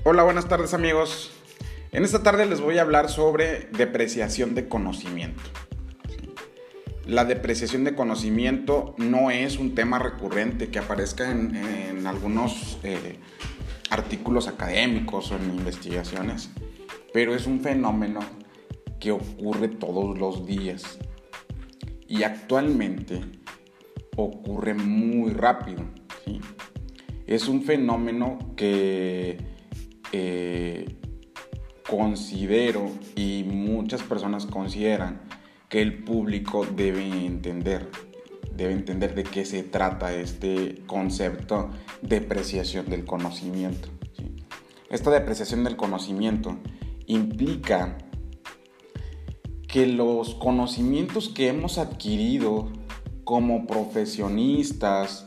Hola, buenas tardes amigos. En esta tarde les voy a hablar sobre depreciación de conocimiento. La depreciación de conocimiento no es un tema recurrente que aparezca en algunos artículos académicos o en investigaciones, pero es un fenómeno que ocurre todos los días y actualmente ocurre muy rápido, ¿sí? Es un fenómeno que considero y muchas personas consideran que el público debe entender de qué se trata este concepto de depreciación del conocimiento, ¿sí? Esta depreciación del conocimiento implica que los conocimientos que hemos adquirido como profesionistas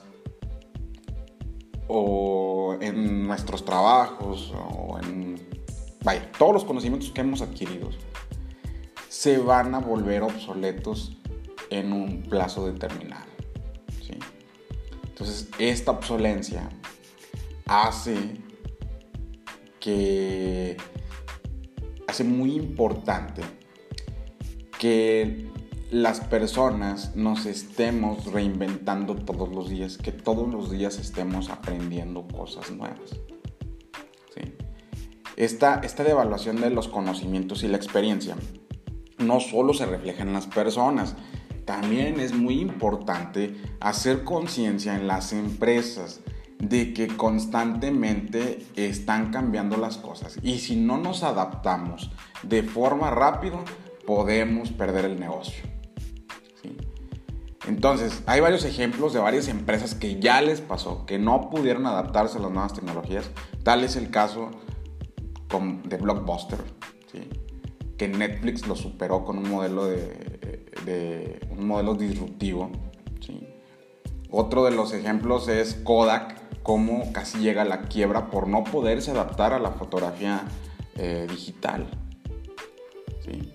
o en nuestros trabajos o todos los conocimientos que hemos adquirido se van a volver obsoletos en un plazo determinado, ¿sí? Entonces, esta obsolencia hace muy importante que las personas nos estemos reinventando todos los días, que todos los días estemos aprendiendo cosas nuevas, ¿sí? Esta devaluación de los conocimientos y la experiencia no solo se refleja en las personas, también es muy importante hacer conciencia en las empresas de que constantemente están cambiando las cosas y si no nos adaptamos de forma rápida podemos perder el negocio, ¿sí? Entonces, hay varios ejemplos de varias empresas que ya les pasó, que no pudieron adaptarse a las nuevas tecnologías. Tal es el caso de Blockbuster, ¿sí? Que Netflix lo superó con un modelo un modelo disruptivo, ¿sí? Otro de los ejemplos es Kodak, cómo casi llega a la quiebra por no poderse adaptar a la fotografía digital, ¿sí?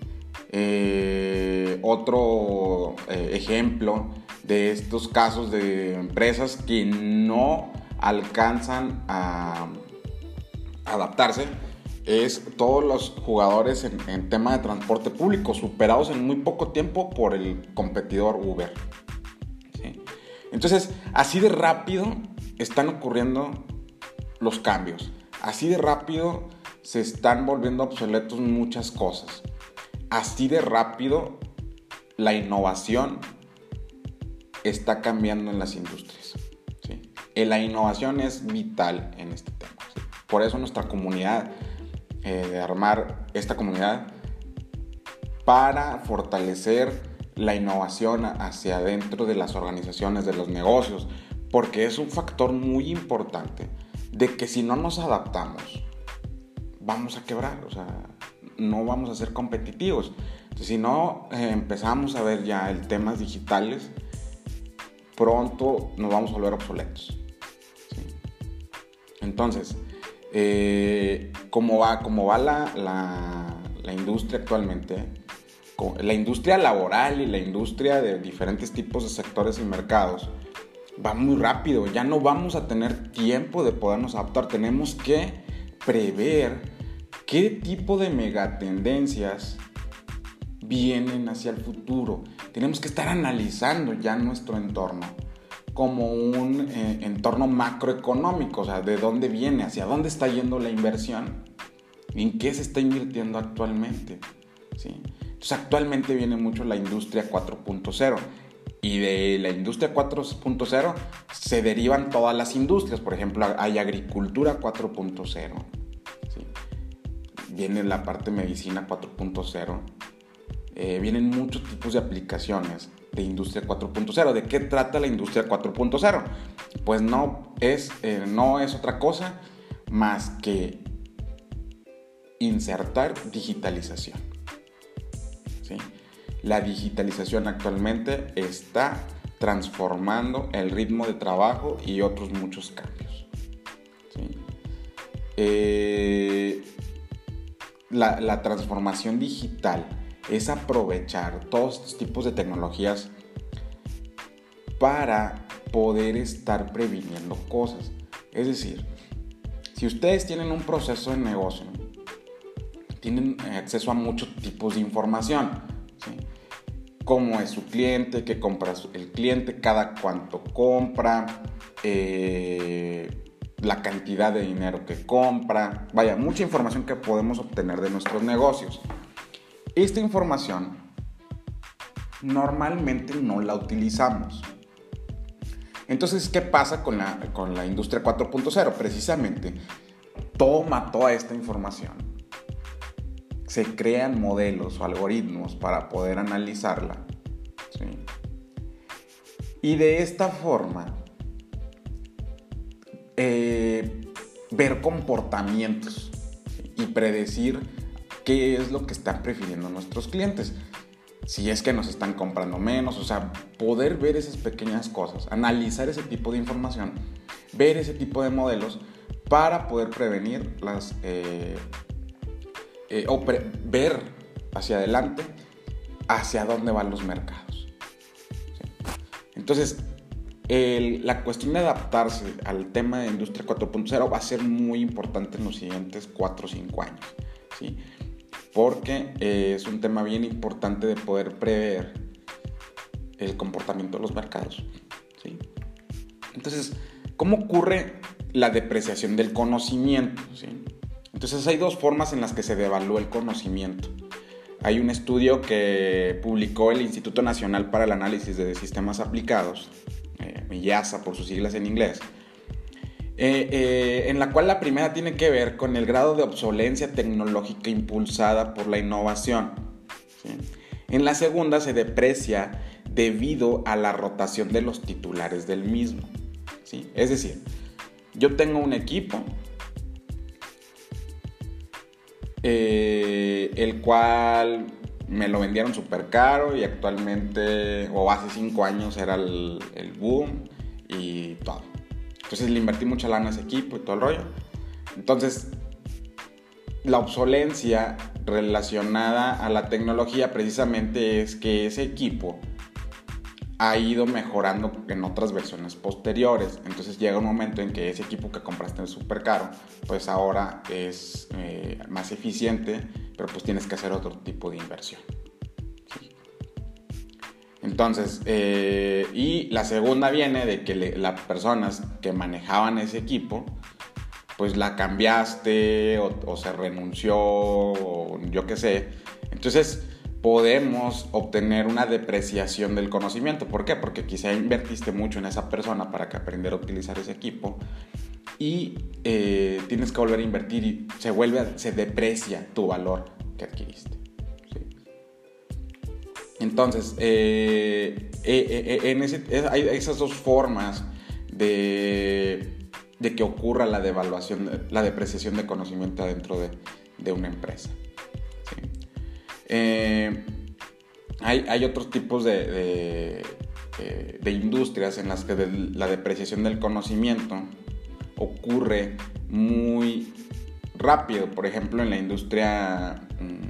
Otro ejemplo de estos casos de empresas que no alcanzan a adaptarse es todos los jugadores en tema de transporte público, superados en muy poco tiempo por el competidor Uber, ¿sí? Entonces, así de rápido están ocurriendo los cambios, así de rápido se están volviendo obsoletos muchas cosas, así de rápido la innovación está cambiando en las industrias, ¿sí? La innovación es vital en este tema, ¿sí? Por eso nuestra comunidad, de armar esta comunidad para fortalecer la innovación hacia adentro de las organizaciones, de los negocios, porque es un factor muy importante de que si no nos adaptamos vamos a quebrar, o sea, no vamos a ser competitivos. Entonces, si no empezamos a ver ya el temas digitales, pronto nos vamos a volver obsoletos, ¿sí? Entonces, ¿cómo va la industria actualmente? La industria laboral y la industria de diferentes tipos de sectores y mercados va muy rápido. Ya no vamos a tener tiempo de podernos adaptar. Tenemos que prever qué tipo de megatendencias vienen hacia el futuro. Tenemos que estar analizando ya nuestro entorno como un entorno macroeconómico, o sea, de dónde viene, hacia dónde está yendo la inversión, en qué se está invirtiendo actualmente, ¿sí? Entonces, actualmente viene mucho la industria 4.0 y de la industria 4.0 se derivan todas las industrias. Por ejemplo, hay agricultura 4.0, ¿sí? Viene la parte medicina 4.0, vienen muchos tipos de aplicaciones de industria 4.0. ¿De qué trata la industria 4.0? Pues no es otra cosa más que insertar digitalización, ¿sí? La digitalización actualmente está transformando el ritmo de trabajo y otros muchos cambios, ¿sí? La transformación digital es aprovechar todos estos tipos de tecnologías para poder estar previniendo cosas. Es decir, Si ustedes tienen un proceso de negocio, tienen acceso a muchos tipos de información, ¿sí? Cómo es su cliente, qué compra el cliente, cada cuánto compra, la cantidad de dinero que compra. Vaya, mucha información que podemos obtener de nuestros negocios. Esta información normalmente no la utilizamos. Entonces, ¿qué pasa con la industria 4.0? Precisamente, toma toda esta información. Se crean modelos o algoritmos para poder analizarla, ¿sí? Y de esta forma, ver comportamientos, ¿sí? Y predecir qué es lo que están prefiriendo nuestros clientes. Si es que nos están comprando menos, o sea, poder ver esas pequeñas cosas, analizar ese tipo de información, ver ese tipo de modelos para poder prevenir ver hacia adelante, hacia dónde van los mercados. ¿Sí? Entonces, la cuestión de adaptarse al tema de Industria 4.0 va a ser muy importante en los siguientes 4 o 5 años, ¿sí? Porque es un tema bien importante de poder prever el comportamiento de los mercados, ¿sí? Entonces, ¿cómo ocurre la depreciación del conocimiento? ¿Sí? Entonces, hay dos formas en las que se devalúa el conocimiento. Hay un estudio que publicó el Instituto Nacional para el Análisis de Sistemas Aplicados, IASA por sus siglas en inglés, en la cual la primera tiene que ver con el grado de obsolencia tecnológica impulsada por la innovación, ¿sí? En la segunda se deprecia debido a la rotación de los titulares del mismo, ¿sí? Es decir, yo tengo un equipo el cual me lo vendieron súper caro y actualmente, o hace 5 años, era el boom y todo. Entonces le invertí mucha lana a ese equipo y todo el rollo. Entonces, la obsolencia relacionada a la tecnología precisamente es que ese equipo ha ido mejorando en otras versiones posteriores. Entonces llega un momento en que ese equipo que compraste es súper caro, pues ahora es más eficiente, pero pues tienes que hacer otro tipo de inversión, ¿sí? Entonces, y la segunda viene de que las personas que manejaban ese equipo, pues la cambiaste o se renunció o yo qué sé. Entonces podemos obtener una depreciación del conocimiento. ¿Por qué? Porque quizá invertiste mucho en esa persona para que aprendiera a utilizar ese equipo y tienes que volver a invertir y se deprecia tu valor que adquiriste, ¿sí? Entonces, hay esas dos formas de que ocurra la devaluación, la depreciación de conocimiento dentro de una empresa, ¿sí? Hay otros tipos de industrias en las que la depreciación del conocimiento ocurre muy rápido. Por ejemplo, en la industria,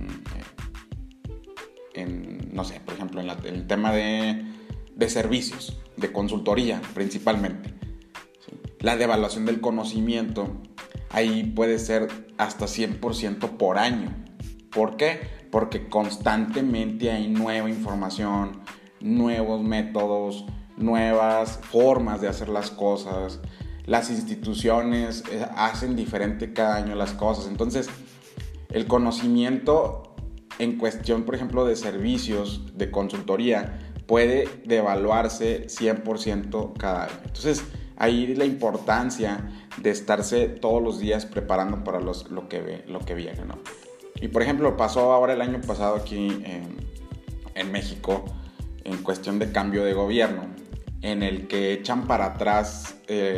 por ejemplo, en el tema de servicios, de consultoría principalmente, ¿sí? La devaluación del conocimiento ahí puede ser hasta 100% por año. ¿Por qué? Porque constantemente hay nueva información, nuevos métodos, nuevas formas de hacer las cosas. Las instituciones hacen diferente cada año las cosas. Entonces, el conocimiento en cuestión, por ejemplo, de servicios, de consultoría, puede devaluarse 100% cada año. Entonces, ahí la importancia de estarse todos los días preparando para lo que viene, ¿no? Y por ejemplo, pasó ahora el año pasado aquí en México, en cuestión de cambio de gobierno, en el que echan para atrás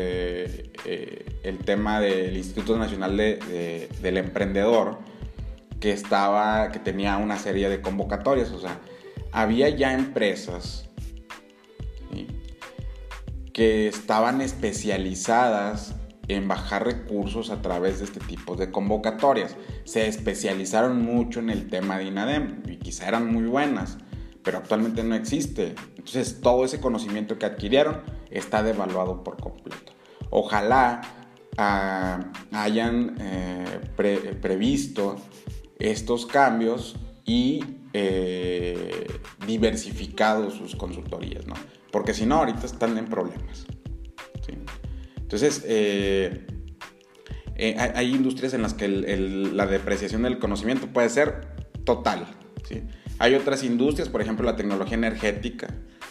el tema del Instituto Nacional del Emprendedor, que tenía una serie de convocatorias. O sea, había ya empresas, ¿sí?, que estaban especializadas en bajar recursos a través de este tipo de convocatorias. Se especializaron mucho en el tema de INADEM y quizá eran muy buenas, pero actualmente no existe. Entonces todo ese conocimiento que adquirieron está devaluado por completo. Ojalá hayan previsto estos cambios y diversificado sus consultorías, ¿no? Porque si no, ahorita están en problemas, ¿sí? Entonces, hay industrias en las que la depreciación del conocimiento puede ser total, ¿sí? Hay otras industrias, por ejemplo, la tecnología energética.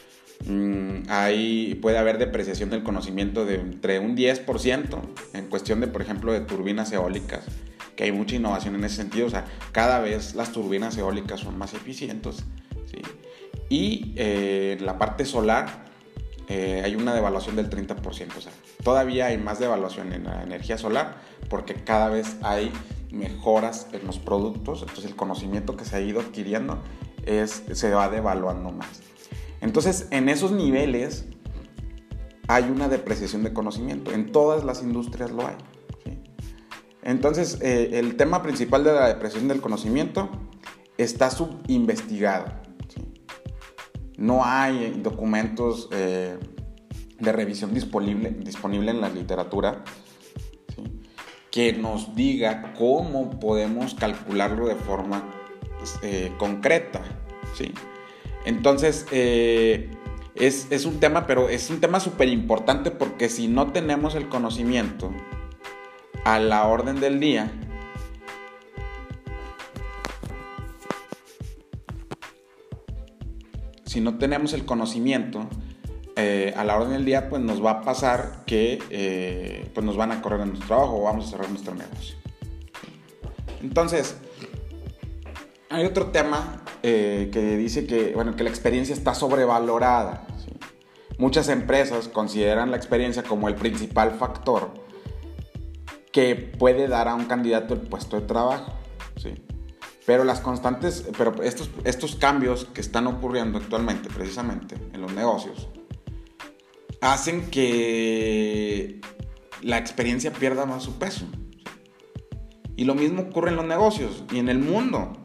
Puede haber depreciación del conocimiento de entre un 10% en cuestión de, por ejemplo, de turbinas eólicas, que hay mucha innovación en ese sentido. O sea, cada vez las turbinas eólicas son más eficientes, ¿sí? Y en la parte solar hay una devaluación del 30%. O sea, todavía hay más devaluación en la energía solar porque cada vez hay mejoras en los productos. Entonces el conocimiento que se ha ido adquiriendo se va devaluando más. Entonces, en esos niveles hay una depreciación de conocimiento. En todas las industrias lo hay, ¿sí? Entonces, el tema principal de la depreciación del conocimiento está subinvestigado, ¿sí? No hay documentos de revisión disponible en la literatura, ¿sí?, que nos diga cómo podemos calcularlo de forma concreta, ¿sí? Entonces, es un tema, pero es un tema súper importante porque si no tenemos el conocimiento a la orden del día, a la orden del día, pues nos va a pasar que pues nos van a correr en nuestro trabajo o vamos a cerrar nuestro negocio. Entonces, hay otro tema que dice que la experiencia está sobrevalorada, ¿sí? Muchas empresas consideran la experiencia como el principal factor que puede dar a un candidato el puesto de trabajo, ¿sí? Pero estos cambios que están ocurriendo actualmente, precisamente en los negocios, hacen que la experiencia pierda más su peso, ¿sí? Y lo mismo ocurre en los negocios y en el mundo,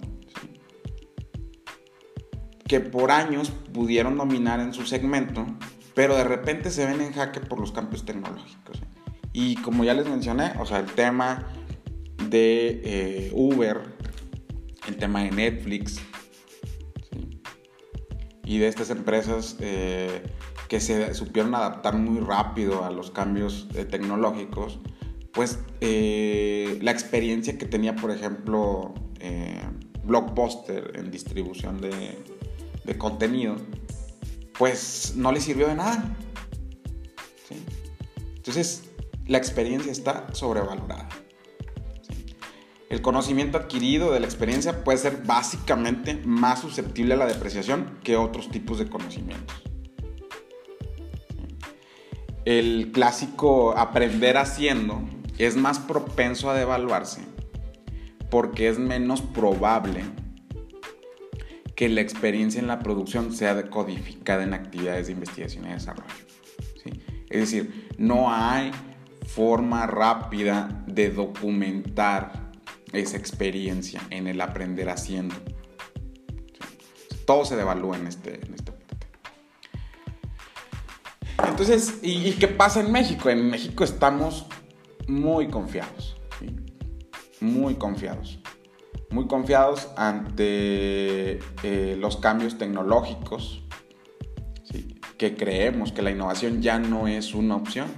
que por años pudieron dominar en su segmento, pero de repente se ven en jaque por los cambios tecnológicos. Y como ya les mencioné, o sea, el tema de Uber, el tema de Netflix, ¿sí?, y de estas empresas que se supieron adaptar muy rápido a los cambios tecnológicos, pues la experiencia que tenía, por ejemplo, Blockbuster en distribución de contenido, pues no le sirvió de nada, ¿sí? Entonces, la experiencia está sobrevalorada, ¿sí? El conocimiento adquirido de la experiencia puede ser básicamente más susceptible a la depreciación que otros tipos de conocimientos, ¿sí? El clásico aprender haciendo es más propenso a devaluarse porque es menos probable que la experiencia en la producción sea decodificada en actividades de investigación y desarrollo, ¿sí? Es decir, no hay forma rápida de documentar esa experiencia en el aprender haciendo, ¿sí? Todo se devalúa en este parte. Entonces, ¿y qué pasa en México? En México estamos muy confiados, ¿sí? Muy confiados ante los cambios tecnológicos, ¿sí?, que creemos que la innovación ya no es una opción,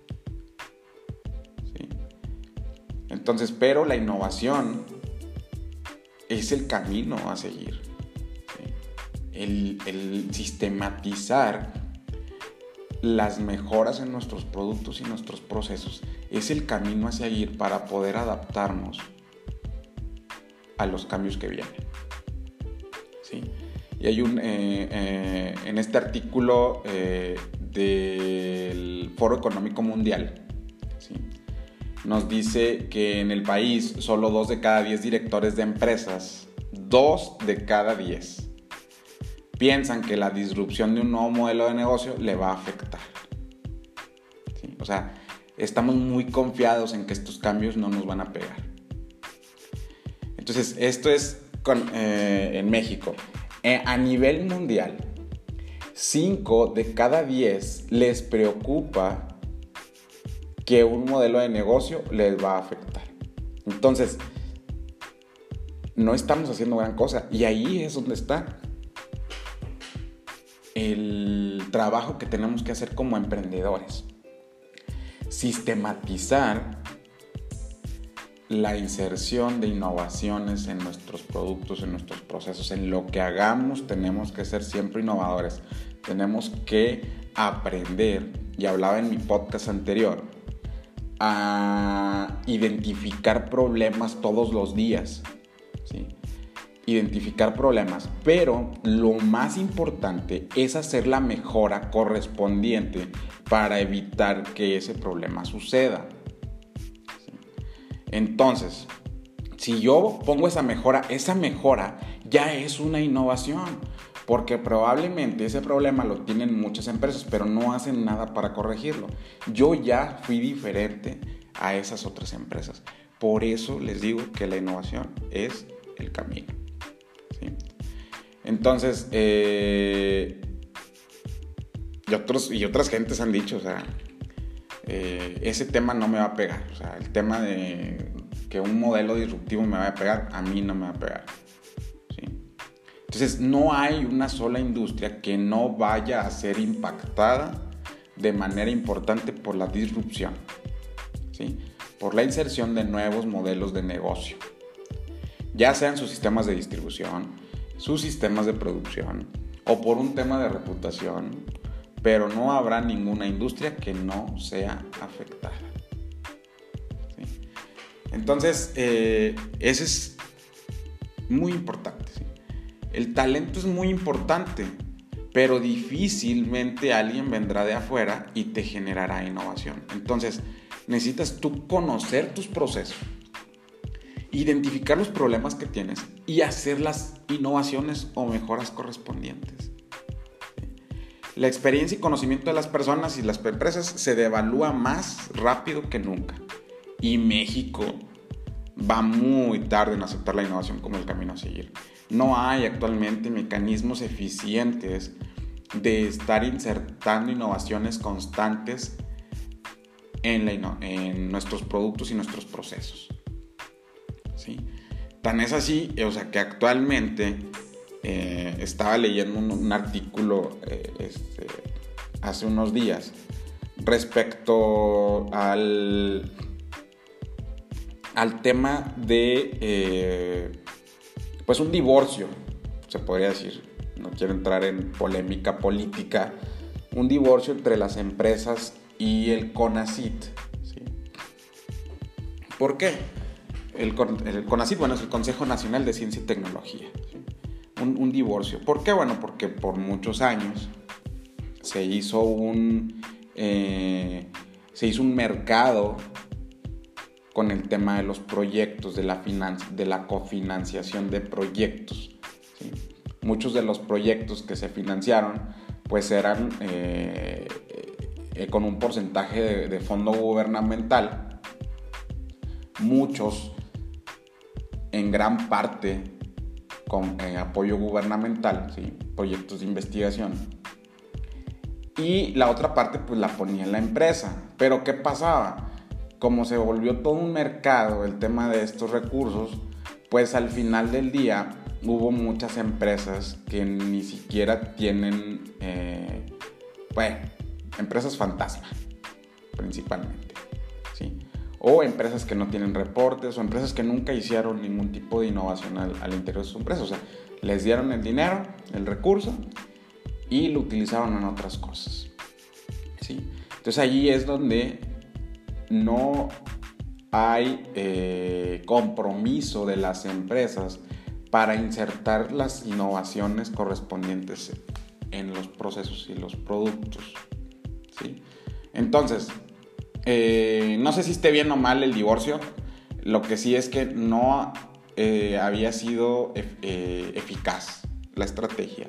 ¿sí? Entonces, pero la innovación es el camino a seguir, ¿sí? El sistematizar las mejoras en nuestros productos y nuestros procesos es el camino a seguir para poder adaptarnos a los cambios que vienen, ¿sí? Y hay en este artículo del Foro Económico Mundial, ¿sí?, nos dice que en el país solo 2 de cada 10 directores de empresas, 2 de cada 10, piensan que la disrupción de un nuevo modelo de negocio le va a afectar, ¿sí? O sea, estamos muy confiados en que estos cambios no nos van a pegar. Entonces, esto es en México. A nivel mundial, 5 de cada 10 les preocupa que un modelo de negocio les va a afectar. Entonces, no estamos haciendo gran cosa, y ahí es donde está el trabajo que tenemos que hacer como emprendedores. Sistematizar la inserción de innovaciones en nuestros productos, en nuestros procesos, en lo que hagamos. Tenemos que ser siempre innovadores. Tenemos que aprender, y hablaba en mi podcast anterior, a identificar problemas todos los días, ¿sí? Identificar problemas, pero lo más importante es hacer la mejora correspondiente para evitar que ese problema suceda, ¿sí? Entonces, si yo pongo esa mejora ya es una innovación, porque probablemente ese problema lo tienen muchas empresas, pero no hacen nada para corregirlo. Yo ya fui diferente a esas otras empresas. Por eso les digo que la innovación es el camino, ¿sí? Entonces, y otras gentes han dicho, o sea, ese tema no me va a pegar. O sea, el tema de que un modelo disruptivo me va a pegar, a mí no me va a pegar, ¿sí? Entonces, no hay una sola industria que no vaya a ser impactada de manera importante por la disrupción, ¿sí? Por la inserción de nuevos modelos de negocio, ya sean sus sistemas de distribución, sus sistemas de producción, o por un tema de reputación, pero no habrá ninguna industria que no sea afectada, ¿sí? Entonces, eso es muy importante, ¿sí? El talento es muy importante, pero difícilmente alguien vendrá de afuera y te generará innovación. Entonces, necesitas tú conocer tus procesos, identificar los problemas que tienes y hacer las innovaciones o mejoras correspondientes. La experiencia y conocimiento de las personas y las empresas se devalúa más rápido que nunca. Y México va muy tarde en aceptar la innovación como el camino a seguir. No hay actualmente mecanismos eficientes de estar insertando innovaciones constantes en nuestros productos y nuestros procesos, ¿sí? Tan es así, o sea, que actualmente estaba leyendo un artículo hace unos días respecto al tema de pues un divorcio, se podría decir. No quiero entrar en polémica política. Un divorcio entre las empresas y el CONACYT, ¿sí? ¿Por qué? El CONACYT, bueno, es el Consejo Nacional de Ciencia y Tecnología, ¿sí? Un divorcio. ¿Por qué? Bueno, porque por muchos años se hizo un mercado con el tema de los proyectos, de la cofinanciación de proyectos, ¿sí? Muchos de los proyectos que se financiaron pues eran con un porcentaje de fondo gubernamental, muchos en gran parte con apoyo gubernamental, ¿sí? Proyectos de investigación, y la otra parte pues la ponía la empresa. Pero ¿qué pasaba? Como se volvió todo un mercado el tema de estos recursos, pues al final del día hubo muchas empresas que ni siquiera tienen, empresas fantasma, principalmente, ¿sí? O empresas que no tienen reportes, o empresas que nunca hicieron ningún tipo de innovación al interior de sus empresas. O sea, les dieron el dinero, el recurso, y lo utilizaron en otras cosas, ¿sí? Entonces allí es donde no hay compromiso de las empresas para insertar las innovaciones correspondientes en los procesos y los productos, ¿sí? Entonces, no sé si esté bien o mal el divorcio. Lo que sí es que no había sido eficaz la estrategia.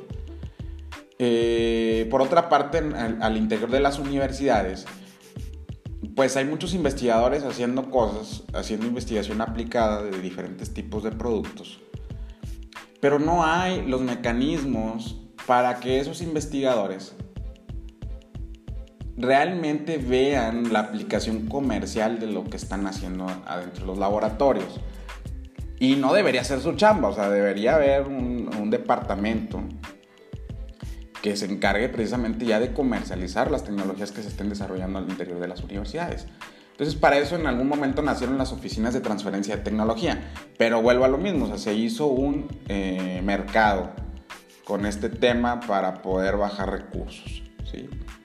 Por otra parte, al interior de las universidades, pues hay muchos investigadores haciendo investigación aplicada de diferentes tipos de productos, pero no hay los mecanismos para que esos investigadores realmente vean la aplicación comercial de lo que están haciendo adentro de los laboratorios. Y no debería ser su chamba, o sea, debería haber un departamento que se encargue precisamente ya de comercializar las tecnologías que se estén desarrollando al interior de las universidades. Entonces, para eso en algún momento nacieron las oficinas de transferencia de tecnología, pero vuelvo a lo mismo, o sea, se hizo un mercado con este tema para poder bajar recursos, ¿sí?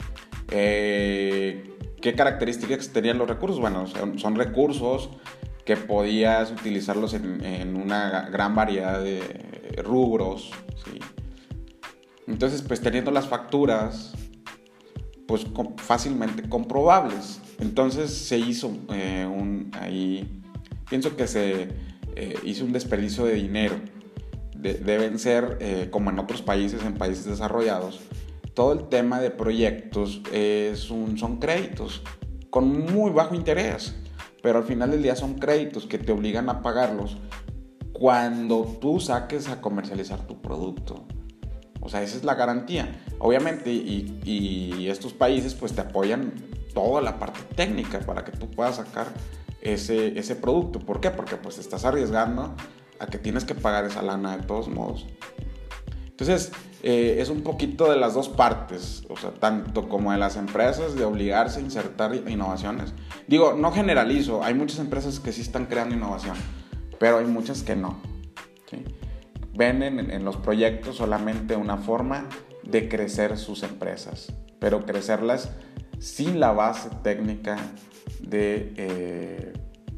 ¿Qué características tenían los recursos? Bueno, son recursos que podías utilizarlos en una gran variedad de rubros, ¿sí? Entonces, pues teniendo las facturas, pues fácilmente comprobables. Entonces se hizo ahí, pienso que se hizo un desperdicio de dinero. Deben ser, como en otros países, en países desarrollados, todo el tema de proyectos son créditos con muy bajo interés, pero al final del día son créditos que te obligan a pagarlos cuando tú saques a comercializar tu producto. O sea, esa es la garantía. Obviamente, y estos países pues te apoyan toda la parte técnica para que tú puedas sacar ese producto. ¿Por qué? Porque pues te estás arriesgando a que tienes que pagar esa lana de todos modos. Entonces, es un poquito de las dos partes, o sea, tanto como de las empresas de obligarse a insertar innovaciones. Digo, no generalizo, hay muchas empresas que sí están creando innovación, pero hay muchas que no, ¿sí? Ven en los proyectos solamente una forma de crecer sus empresas, pero crecerlas sin la base técnica de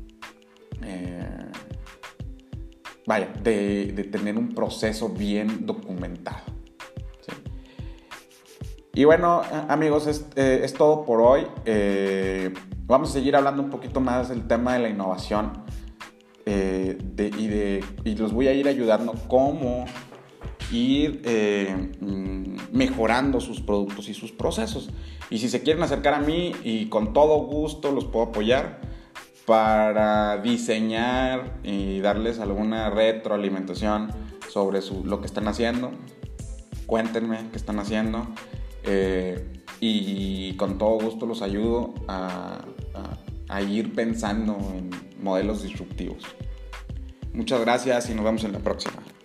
tener un proceso bien documentado, ¿sí? Y bueno, amigos, es todo por hoy. Vamos a seguir hablando un poquito más del tema de la innovación. Y los voy a ir ayudando cómo ir mejorando sus productos y sus procesos. Y si se quieren acercar a mí, y con todo gusto los puedo apoyar para diseñar y darles alguna retroalimentación sobre lo que están haciendo. Cuéntenme qué están haciendo, y con todo gusto los ayudo a ir pensando en modelos disruptivos. Muchas gracias y nos vemos en la próxima.